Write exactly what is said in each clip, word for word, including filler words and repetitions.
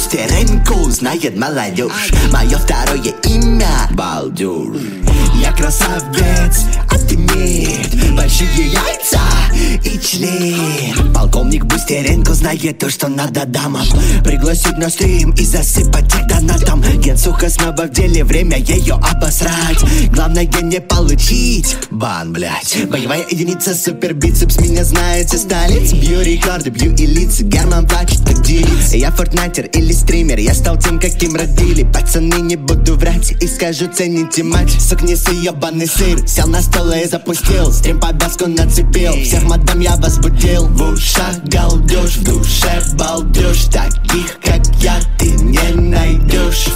бустереньку знает молодежь. Мое второе имя балдеж. Я красавец, а ты нет. Большие яйца и член. Полковник Бустеренко знает то, что надо дамам. Пригласить на стрим и засыпать их донатом. Генсуха снова в деле, время ее обосрать. Главное не получить бан, блять. Боевая единица, супер бицепс, меня знает со столиц. Бью рекорды, бью и лица, Герман плачет как девиц. Я фортнайтер или стример, я стал тем, каким родили. Пацаны, не буду врать и скажу, цените матч. Сукнисы, ебаный сыр, сел на стол и запустил. Стрим повязку нацепил, всех мадам я возбудил. В ушах галдеж, в душе балдеж. Таких, как я, ты не найдешь.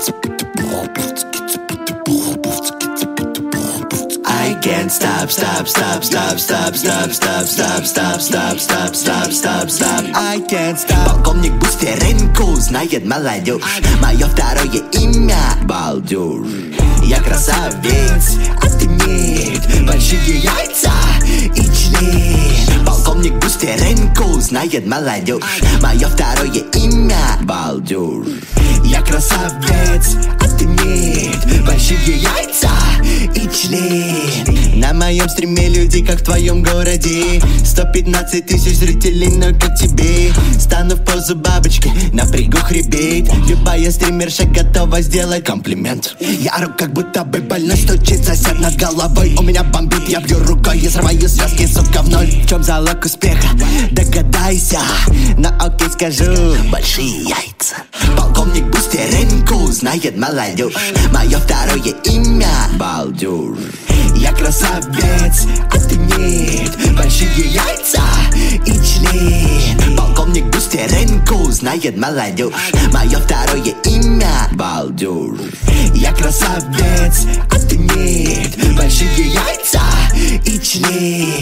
I can't stop, stop, stop, stop, stop, stop, stop, stop, stop, stop, stop, stop, stop, stop. I can't stop. Полковник Бустеренко знает молодежь. Мое второе имя балдеж. Я красавец, а ты нет. Большие яйца и член. Полковник Бустеренко знает молодежь. Мое второе имя балдеж. Я красавец, а ты нет. Большие яйца и член. На моем стриме люди, как в твоем городе. Сто пятнадцать тысяч зрителей, но как тебе. Стану в позу бабочки, напрягу хребет. Любая стримерша готова сделать комплимент. Я ору, как будто бы больной, стучит сосед над головой. У меня бомбит, я бью рукой и срываю звездки, сука, в ноль. В чем залог успеха? Догадайся. Но окей, скажу, большие яйца. Полковник Бустеренко знает молодежь. Мое второе имя балдеж. Я красавец, а ты нет. Большие яйца и член. Полковник Бустеренко знает молодежь. Мое второе имя балдеж. Я красавец, а ты нет. Большие яйца и член.